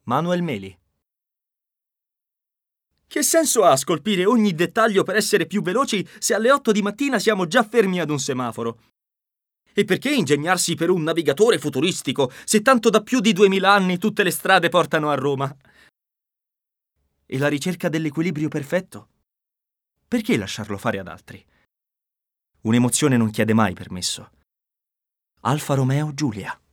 Manuel Meli. Che senso ha scolpire ogni dettaglio per essere più veloci se alle 8 di mattina siamo già fermi ad un semaforo? E perché ingegnarsi per un navigatore futuristico se tanto da più di 2000 anni tutte le strade portano a Roma? E la ricerca dell'equilibrio perfetto? Perché lasciarlo fare ad altri? Un'emozione non chiede mai permesso. Alfa Romeo Giulia.